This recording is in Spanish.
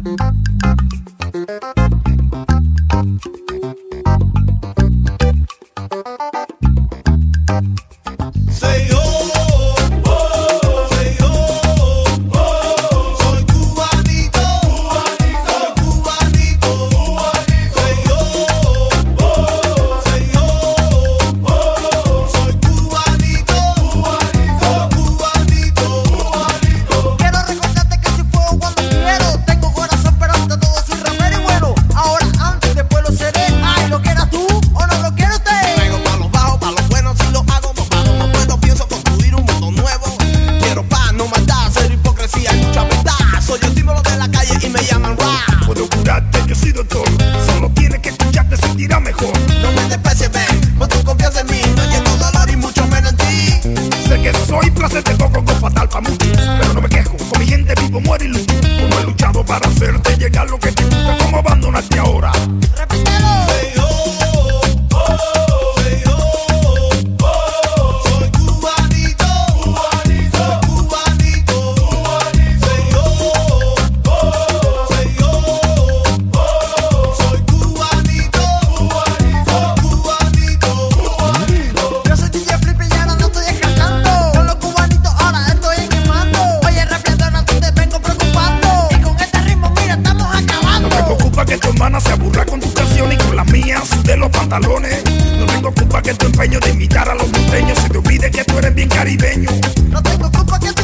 Soy placer de coco con fatal pa' muchos, pero no me quejo, con mi gente vivo, muero y lucho. Como he luchado para hacerte llegar lo que te gusta, ¿cómo abandonarte ahora? Repítelo. Say oh, oh, say oh, oh, soy cubanito, cubanito, cubanito, cubanito. Say oh, oh, say oh, oh, soy cubanito, cubanito, cubanito, cubanito. Yo soy DJ Flip y ya no estoy escalando. Que tu hermana se aburra con tu canción y con las mías de los pantalones. No tengo culpa que tu empeño de imitar a los norteños se te olvide que tú eres bien caribeño. No tengo culpa que